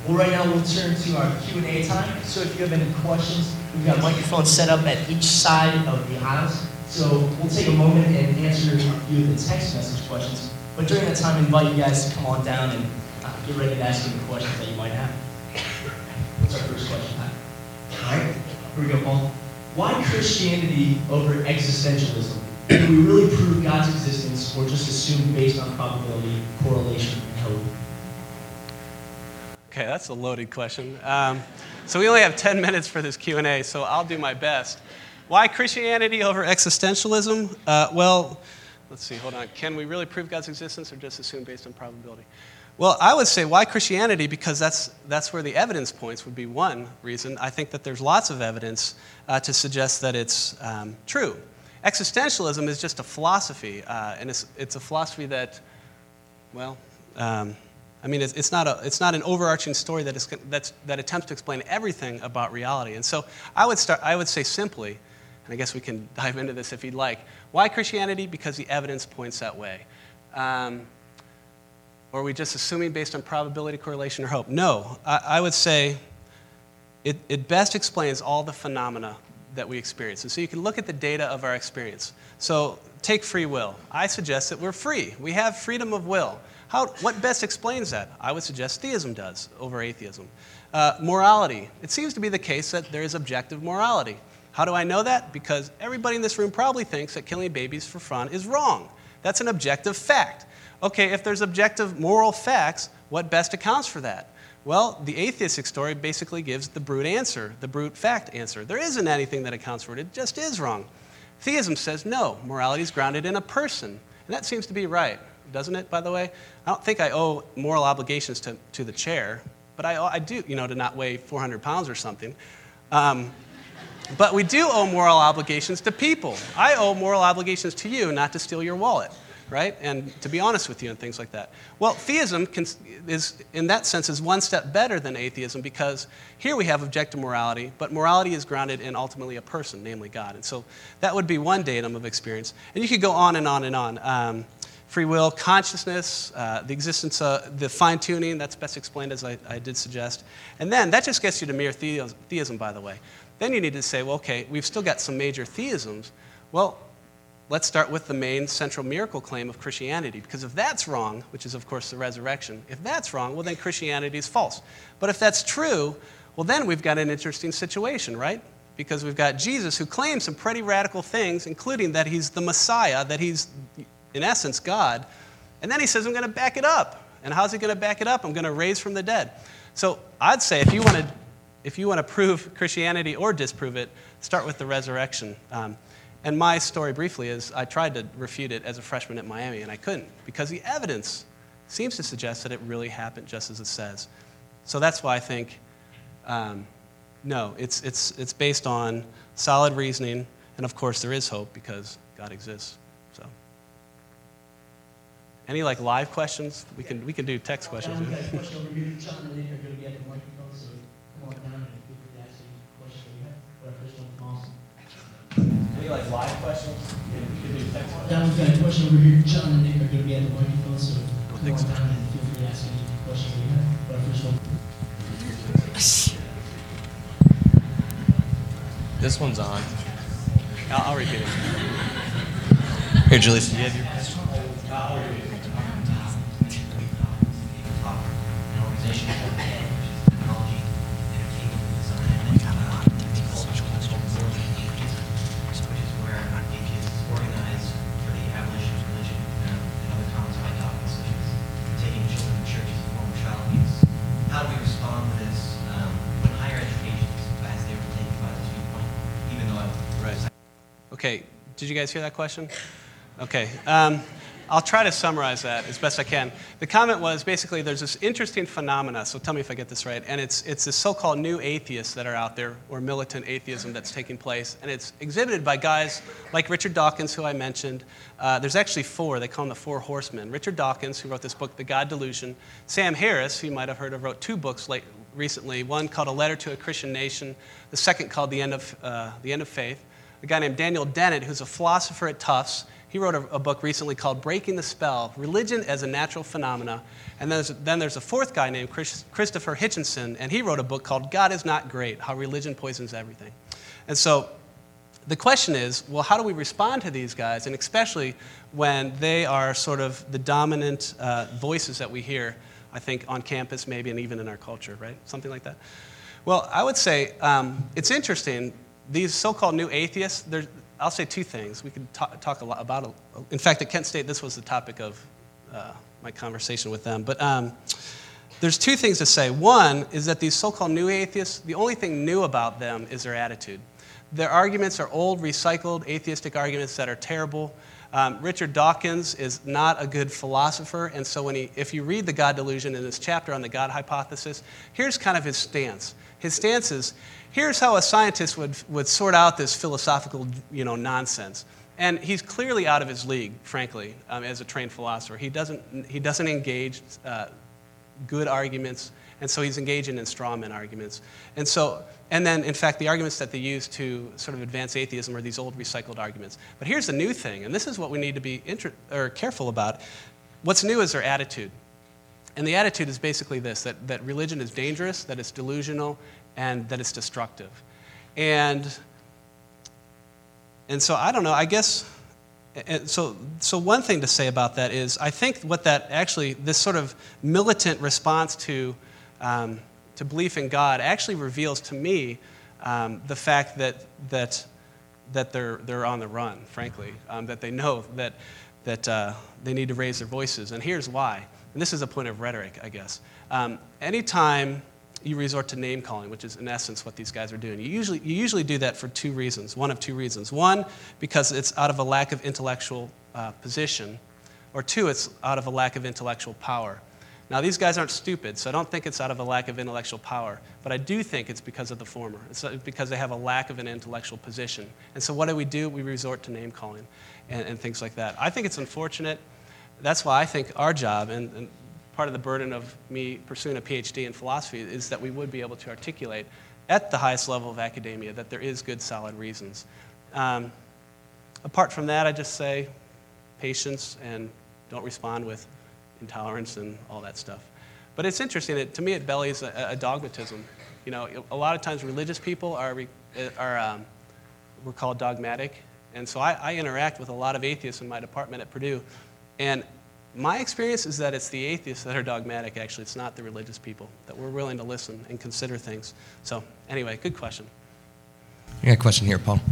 Well, right now we'll turn to our Q&A time. So if you have any questions, we've got microphones set up at each side of the aisles. So we'll take a moment and answer a few of the text message questions. But during that time, I invite you guys to come on down and get ready to ask any questions that you might have. What's our first question, Pat? All right, here we go, Paul. Why Christianity over existentialism? Do we really prove God's existence or just assume based on probability, correlation, and hope? Okay, that's a loaded question. So we only have 10 minutes for this Q&A, so I'll do my best. Why Christianity over existentialism? Well, let's see, hold on. Can we really prove God's existence or just assume based on probability? Well, I would say why Christianity, because that's where the evidence points would be one reason. I think that there's lots of evidence to suggest that it's true. Existentialism is just a philosophy, and it's a philosophy that, well, it's not an overarching story that attempts to explain everything about reality. And so I would say simply, and I guess we can dive into this if you'd like, why Christianity? Because the evidence points that way. Or are we just assuming based on probability, correlation, or hope? No, I would say it best explains all the phenomena that we experience. And so you can look at the data of our experience. So take free will. I suggest that we're free. We have freedom of will. What best explains that? I would suggest theism does over atheism. Morality. It seems to be the case that there is objective morality. How do I know that? Because everybody in this room probably thinks that killing babies for fun is wrong. That's an objective fact. Okay, if there's objective moral facts, what best accounts for that? Well, the atheistic story basically gives the brute answer, the brute fact answer. There isn't anything that accounts for it. It just is wrong. Theism says no, morality is grounded in a person. And that seems to be right, doesn't it, by the way? I don't think I owe moral obligations to the chair, but I do, to not weigh 400 pounds or something. But we do owe moral obligations to people. I owe moral obligations to you not to steal your wallet, right? And to be honest with you and things like that. Well, theism is, in that sense, is one step better than atheism because here we have objective morality, but morality is grounded in ultimately a person, namely God. And so that would be one datum of experience. And you could go on and on and on. Free will, consciousness, the existence of the fine-tuning, that's best explained as I did suggest. And then that just gets you to mere theism, by the way. Then you need to say, well, okay, we've still got some major theisms. Well, let's start with the main central miracle claim of Christianity, because if that's wrong, which is, of course, the resurrection, if that's wrong, well, then Christianity is false. But if that's true, well, then we've got an interesting situation, right? Because we've got Jesus who claims some pretty radical things, including that he's the Messiah, that he's, in essence, God. And then he says, I'm going to back it up. And how's he going to back it up? I'm going to raise from the dead. So I'd say if you want to prove Christianity or disprove it, start with the resurrection. And my story briefly is I tried to refute it as a freshman at Miami, and I couldn't because the evidence seems to suggest that it really happened just as it says. So that's why I think, no, it's based on solid reasoning, and of course there is hope because God exists. So, any live questions? We can do text questions. We've got a question over here. John and Nick are going to be at the microphone, so come on down and feel free to ask any questions that you have. But our first one from Austin. Any live questions? We can do text questions. Down, we've got a question over here. John and Nick are going to be at the microphone, so come on down and feel free to ask any questions that you have. But our first one. This one's on. I'll repeat it. Here, Julius, do you have your question? I'll repeat it. Okay, did you guys hear that question? Okay, I'll try to summarize that as best I can. The comment was basically there's this interesting phenomena, so tell me if I get this right, and it's this so-called new atheists that are out there, or militant atheism that's taking place, and it's exhibited by guys like Richard Dawkins, who I mentioned. There's actually four, they call them the Four Horsemen. Richard Dawkins, who wrote this book, The God Delusion. Sam Harris, who you might have heard of, wrote two books recently, one called A Letter to a Christian Nation, the second called The End of Faith. A guy named Daniel Dennett, who's a philosopher at Tufts. He he wrote a book recently called Breaking the Spell, Religion as a Natural Phenomena. And then there's a fourth guy named Christopher Hitchinson, and he wrote a book called God is Not Great, How Religion Poisons Everything. And so the question is, well, how do we respond to these guys, and especially when they are sort of the dominant voices that we hear, I think, on campus maybe, and even in our culture, right? Something like that. Well, I would say it's interesting. These so-called new atheists, I'll say two things. We could talk a lot about it. In fact, at Kent State, this was the topic of my conversation with them. But there's two things to say. One is that these so-called new atheists, the only thing new about them is their attitude. Their arguments are old, recycled, atheistic arguments that are terrible. Richard Dawkins is not a good philosopher, and so if you read The God Delusion in this chapter on the God hypothesis, here's kind of his stance. His stance is, here's how a scientist would sort out this philosophical, nonsense. And he's clearly out of his league, frankly, as a trained philosopher. He doesn't engage good arguments, and so he's engaging in strawman arguments. And then, in fact, the arguments that they use to sort of advance atheism are these old recycled arguments. But here's the new thing, and this is what we need to be careful about. What's new is their attitude. And the attitude is basically this, that religion is dangerous, that it's delusional, and that it's destructive. And so I don't know, I guess, so one thing to say about that is I think what that actually, this sort of militant response to belief in God actually reveals to me the fact that they're on the run, frankly, that they know that they need to raise their voices. And here's why. And this is a point of rhetoric, I guess. Anytime you resort to name calling, which is in essence what these guys are doing, you usually do that for two reasons, one of two reasons. One, because it's out of a lack of intellectual position, or two, it's out of a lack of intellectual power. Now, these guys aren't stupid, so I don't think it's out of a lack of intellectual power, but I do think it's because of the former. It's because they have a lack of an intellectual position. And so what do? We resort to name calling and things like that. I think it's unfortunate. That's why I think our job, and part of the burden of me pursuing a PhD in philosophy, is that we would be able to articulate at the highest level of academia that there is good, solid reasons. Apart from that, I just say patience and don't respond with intolerance and all that stuff. But it's interesting, to me it bellies a dogmatism. A lot of times religious people we're called dogmatic, and so I interact with a lot of atheists in my department at Purdue, and my experience is that it's the atheists that are dogmatic, actually. It's not the religious people, that we're willing to listen and consider things. So anyway, good question. I got a question here, Paul.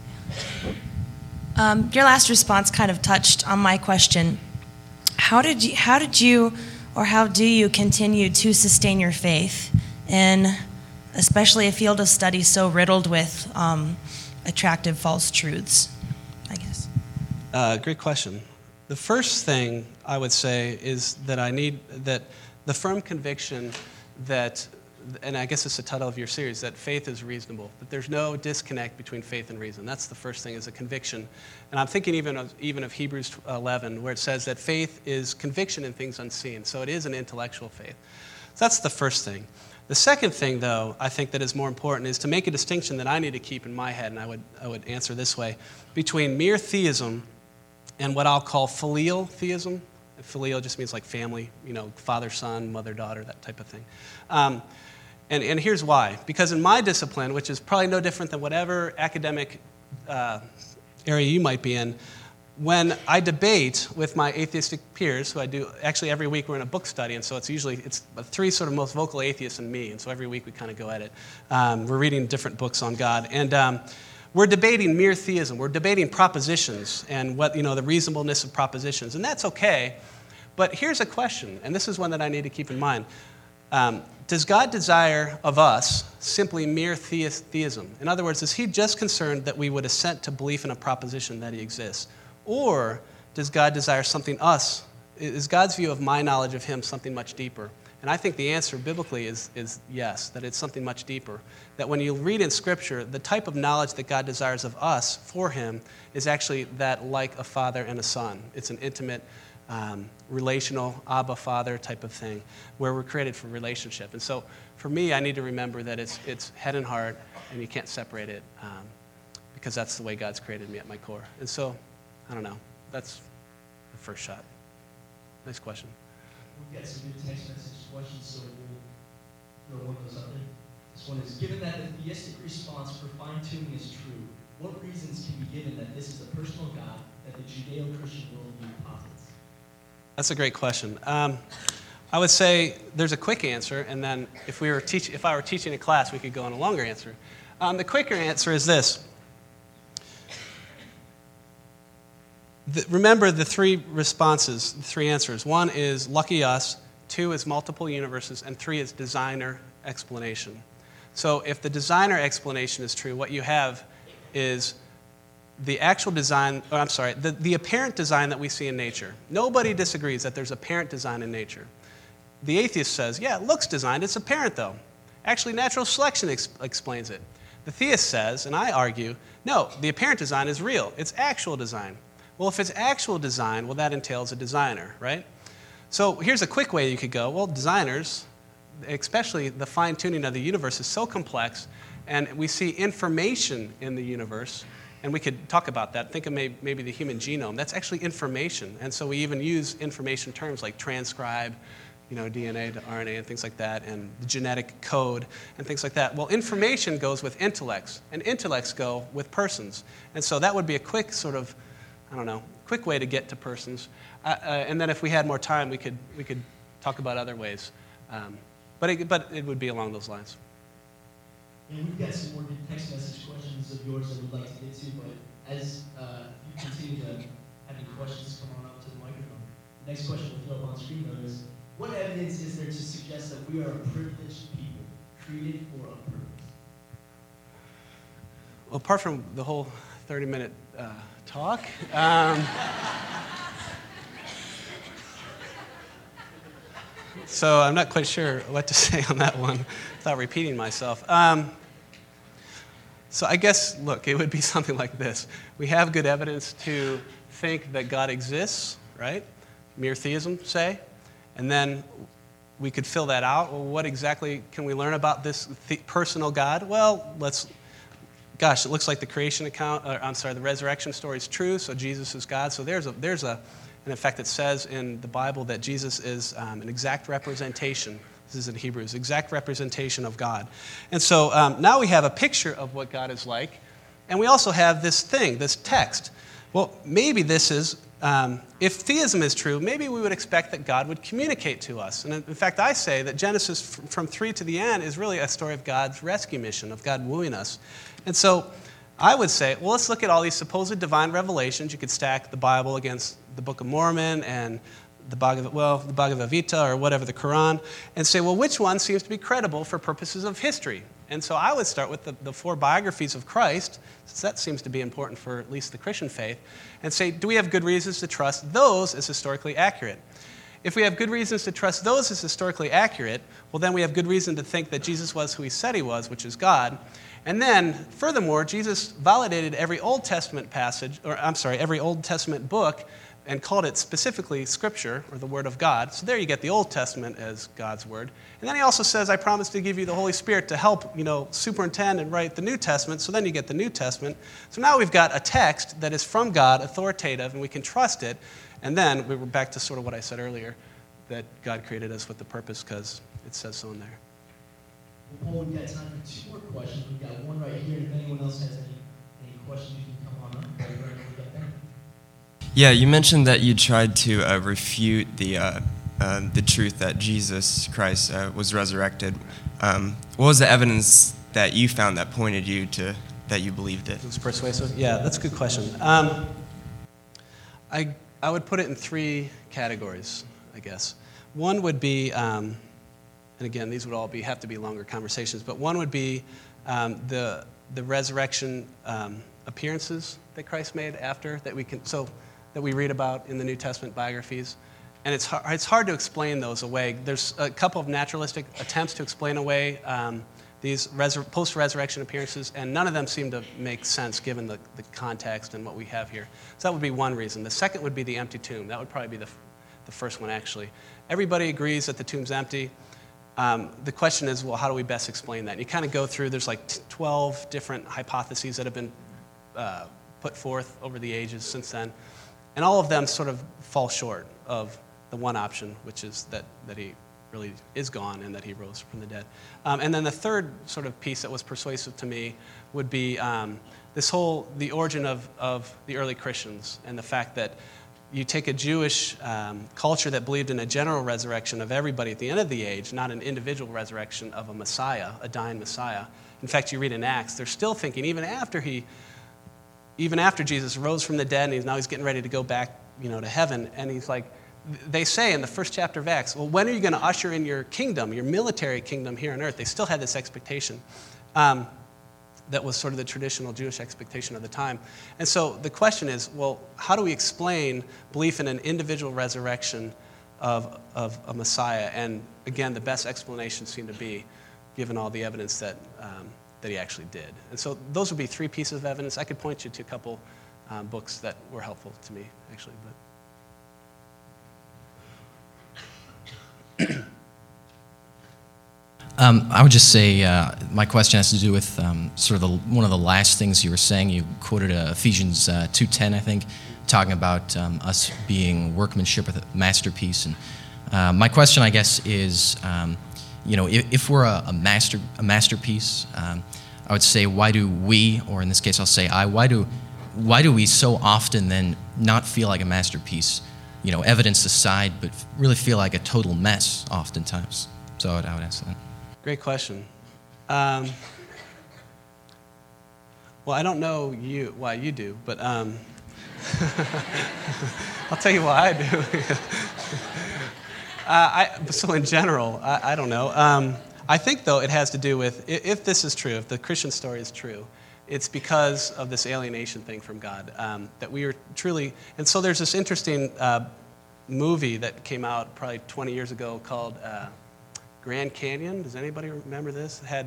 Your last response kind of touched on my question. How do you continue to sustain your faith in especially a field of study so riddled with attractive false truths, I guess? Great question. The first thing I would say is that I need the firm conviction that, and I guess it's the title of your series, that faith is reasonable, that there's no disconnect between faith and reason. That's the first thing, is a conviction. And I'm thinking even of Hebrews 11, where it says that faith is conviction in things unseen. So it is an intellectual faith. So that's the first thing. The second thing, though, I think that is more important is to make a distinction that I need to keep in my head, and I would answer this way, between mere theism and what I'll call filial theism. Filial just means like family, father, son, mother, daughter, that type of thing. And here's why. Because in my discipline, which is probably no different than whatever academic area you might be in, when I debate with my atheistic peers, who I do, actually every week we're in a book study, and so it's the three sort of most vocal atheists and me, and so every week we kind of go at it. We're reading different books on God, and we're debating mere theism. We're debating propositions and what, the reasonableness of propositions, and that's okay. But here's a question, and this is one that I need to keep in mind. Does God desire of us simply mere theism? In other words, is he just concerned that we would assent to belief in a proposition that he exists? Or does God desire something us? Is God's view of my knowledge of him something much deeper? And I think the answer biblically is yes, that it's something much deeper. That when you read in Scripture, the type of knowledge that God desires of us for him is actually that like a father and a son. It's an intimate, relational, Abba, Father type of thing, where we're created for relationship. And so for me, I need to remember that it's head and heart, and you can't separate it, because that's the way God's created me at my core. And so, I don't know. that's the first shot. Nice question. We've got some good text message questions, so we'll throw one of those up there. This one is, given that the theistic response for fine-tuning is true, what reasons can be given that this is a personal God that the Judeo-Christian worldview posits? That's a great question. I would say there's a quick answer, and then if I were teaching a class, we could go on a longer answer. The quicker answer is this. Remember the three responses, the three answers. One is lucky us, two is multiple universes, and three is designer explanation. So if the designer explanation is true, what you have is the actual design, the apparent design that we see in nature. Nobody disagrees that there's apparent design in nature. The atheist says, yeah, it looks designed, it's apparent though. Actually, natural selection explains it. The theist says, and I argue, no, the apparent design is real, it's actual design. Well, if it's actual design, well, that entails a designer, right? So here's a quick way you could go. Well, designers, especially the fine-tuning of the universe, is so complex, and we see information in the universe, and we could talk about that. Think of maybe the human genome. That's actually information, and so we even use information terms like transcribe, DNA to RNA and things like that, and the genetic code and things like that. Well, information goes with intellects, and intellects go with persons. And so that would be a quick sort of, quick way to get to persons. And then if we had more time, we could talk about other ways. But it would be along those lines. And we've got some more good text message questions of yours that we'd like to get to, but as you continue to have any questions, come on up to the microphone. The next question we'll throw up on screen, though, is what evidence is there to suggest that we are a privileged people, created for a purpose? Well, apart from the whole 30-minute talk, so I'm not quite sure what to say on that one without repeating myself. So I guess, look, it would be something like this. We have good evidence to think that God exists, right? Mere theism, say. And then we could fill that out. Well, what exactly can we learn about this personal God? Well, it looks like the creation account, the resurrection story is true, so Jesus is God. So there's an effect that says in the Bible that Jesus is an exact representation. This is in Hebrews, exact representation of God. And so now we have a picture of what God is like, and we also have this text. Well, maybe this is, if theism is true, maybe we would expect that God would communicate to us. And in fact, I say that Genesis from 3 to the end is really a story of God's rescue mission, of God wooing us. And so I would say, well, let's look at all these supposed divine revelations. You could stack the Bible against the Book of Mormon and the Bhagavad Gita or whatever, the Quran, and say, well, which one seems to be credible for purposes of history? And so I would start with the four biographies of Christ, since that seems to be important for at least the Christian faith, and say, do we have good reasons to trust those as historically accurate? If we have good reasons to trust those as historically accurate, well, then we have good reason to think that Jesus was who he said he was, which is God. And then, furthermore, Jesus validated every Old Testament every Old Testament book and called it specifically Scripture, or the Word of God. So there you get the Old Testament as God's Word. And then he also says, I promise to give you the Holy Spirit to help, superintend and write the New Testament. So then you get the New Testament. So now we've got a text that is from God, authoritative, and we can trust it. And then we were back to sort of what I said earlier, that God created us with the purpose because it says so in there. Well, Paul, we've got time for two more questions. We've got one right here. If anyone else has any questions, you can come on up. Right there. Yeah, you mentioned that you tried to refute the truth that Jesus Christ was resurrected. What was the evidence that you found that pointed you to that you believed it? It was persuasive? Yeah, that's a good question. I would put it in three categories, I guess. One would be, and again, these would all have to be longer conversations, but one would be the resurrection appearances that Christ made after that we read about in the New Testament biographies. And it's hard to explain those away. There's a couple of naturalistic attempts to explain away these post-resurrection appearances, and none of them seem to make sense given the context and what we have here. So that would be one reason. The second would be the empty tomb. That would probably be the first one, actually. Everybody agrees that the tomb's empty. The question is, well, how do we best explain that? And you kind of go through, there's like 12 different hypotheses that have been put forth over the ages since then. And all of them sort of fall short of the one option, which is that he really is gone and that he rose from the dead. And then the third sort of piece that was persuasive to me would be the origin of the early Christians and the fact that you take a Jewish culture that believed in a general resurrection of everybody at the end of the age, not an individual resurrection of a Messiah, a dying Messiah. In fact, you read in Acts, they're still thinking, even after Jesus rose from the dead and he's getting ready to go back, to heaven, and he's like, they say in the first chapter of Acts, well, when are you going to usher in your kingdom, your military kingdom here on earth? They still had this expectation. That was sort of the traditional Jewish expectation of the time. And so the question is, well, how do we explain belief in an individual resurrection of a Messiah? And again, the best explanation seemed to be, given all the evidence that he actually did. And so those would be three pieces of evidence. I could point you to a couple books that were helpful to me, actually. I would just say my question has to do with sort of one of the last things you were saying. You quoted Ephesians 2:10, I think, talking about us being workmanship with a masterpiece. And my question, I guess, is, if we're a masterpiece, I would say, why do we, or in this case, I'll say I, why do we so often then not feel like a masterpiece? Evidence aside, but really feel like a total mess oftentimes. So I would ask that. Great question. Well, I don't know why you do, but I'll tell you why I do. So in general, I don't know. I think, though, it has to do with, if this is true, if the Christian story is true, it's because of this alienation thing from God, that we are truly, and so there's this interesting movie that came out probably 20 years ago called Grand Canyon. Does anybody remember this? It had,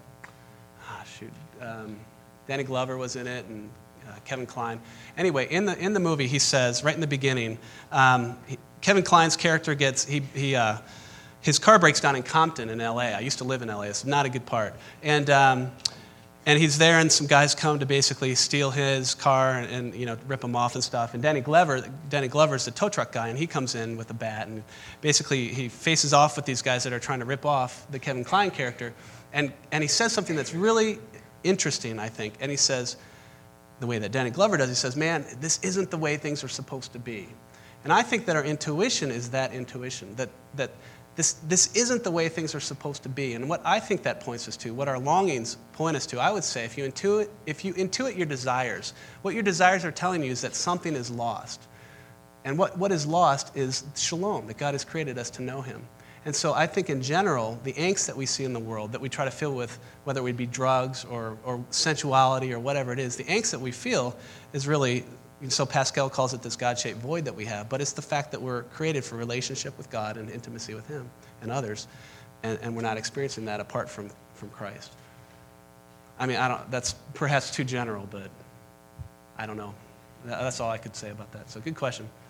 Danny Glover was in it, and Kevin Kline. Anyway, in the movie, he says, right in the beginning, Kevin Kline's character gets, his car breaks down in Compton in L.A. I used to live in L.A. It's not a good part. And he's there, and some guys come to basically steal his car and rip him off and stuff. And Danny Glover's the tow truck guy, and he comes in with a bat, and basically he faces off with these guys that are trying to rip off the Kevin Kline character. And he says something that's really interesting, I think. And he says, the way that Danny Glover does, he says, man, this isn't the way things are supposed to be. And I think that our intuition is that intuition, that this isn't the way things are supposed to be. And what I think that points us to, what our longings point us to, I would say, if you intuit your desires, what your desires are telling you is that something is lost. And what is lost is shalom, that God has created us to know him. And so I think in general, the angst that we see in the world, that we try to fill with, whether it would be drugs or sensuality or whatever it is, the angst that we feel is really, so Pascal calls it this God-shaped void that we have, but it's the fact that we're created for relationship with God and intimacy with him and others, and we're not experiencing that apart from Christ. I mean, that's perhaps too general, but I don't know. That's all I could say about that. So good question.